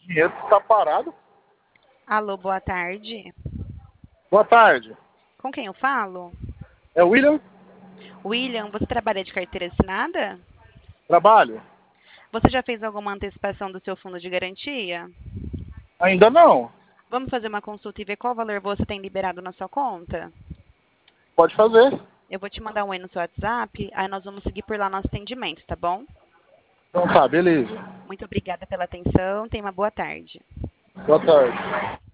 500 está parado. Alô, boa tarde. Boa tarde. Com quem eu falo? É o William? William, você trabalha de carteira assinada? Trabalho? Você já fez alguma antecipação do seu fundo de garantia? Ainda não. Vamos fazer uma consulta e ver qual valor você tem liberado na sua conta? Pode fazer. Eu vou te mandar um e no seu WhatsApp, aí nós vamos seguir por lá nosso atendimento, tá bom? Então tá, beleza. Muito obrigada pela atenção, tenha uma boa tarde. Boa tarde.